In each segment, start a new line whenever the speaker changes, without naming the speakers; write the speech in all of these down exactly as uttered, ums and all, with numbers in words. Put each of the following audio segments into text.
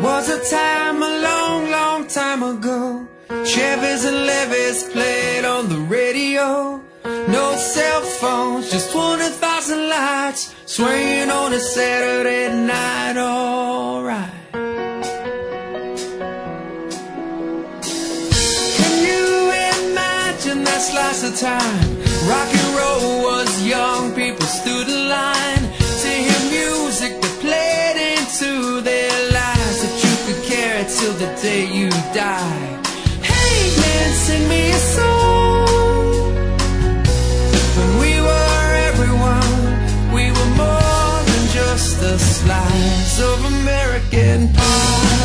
was a time a long, long time ago. Chevys and Levis played on the radio. No cell phones, just twenty thousand lights swaying on a Saturday night, alright. Can you imagine that slice of time? Rock and roll was young people stood in line to hear music that played into their lives, that you could carry till the day you die. Hey man, sing me a song. When we were everyone, we were more than just a slice of American pie.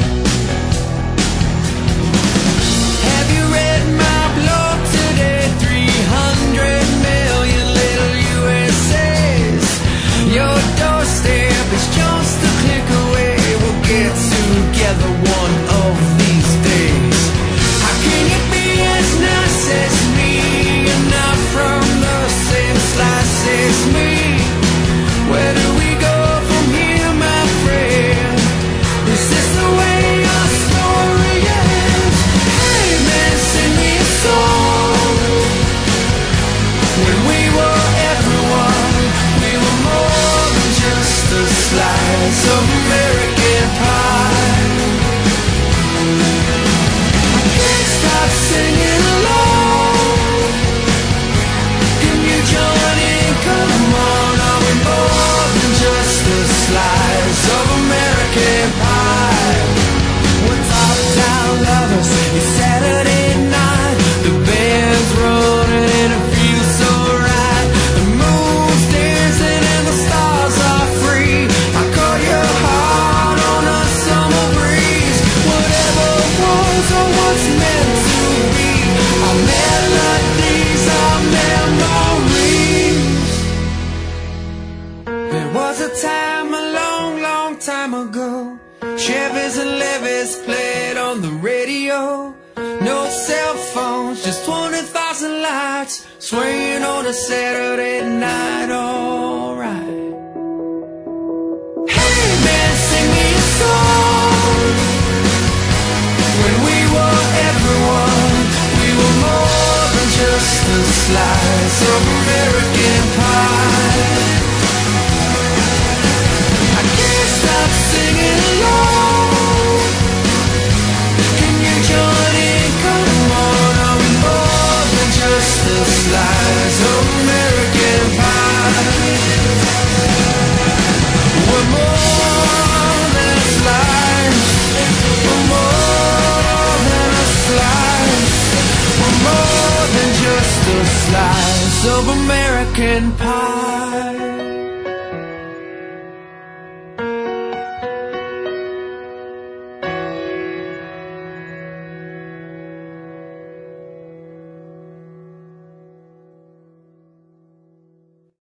Have you read my blog today? three hundred million little U S As. Your doorstep is just a click away. We'll get together one of these days. How can you be as nice as me and not from the same slice as me? Where do we go from here, my friend? Is this the way our story ends? Hey man, sing me a song. When we were everyone, we were more than just a slice of American pie. I can't stop singing along. Can you join in? Come on, are we more than just a slice of American pie? We're top-down lovers, it's Saturday night. The band's rolling and it feels so right. The moon's dancing and the stars are free. I call your heart on a summer breeze. Whatever was or what's meant to be, our melodies, our memories. There was a time a long, long time ago. Chevys and Levis played on the radio. No cell phones, just twenty thousand lights swaying on a Saturday night, alright. Hey man, sing me a song. When we were everyone, we were more than just a slice of American pie. I can't stop singing along. Can you join in? Come on, are we more than just a slice of American pie? We're more than a slice. We're more than a slice. We're more than just a slice of American pie.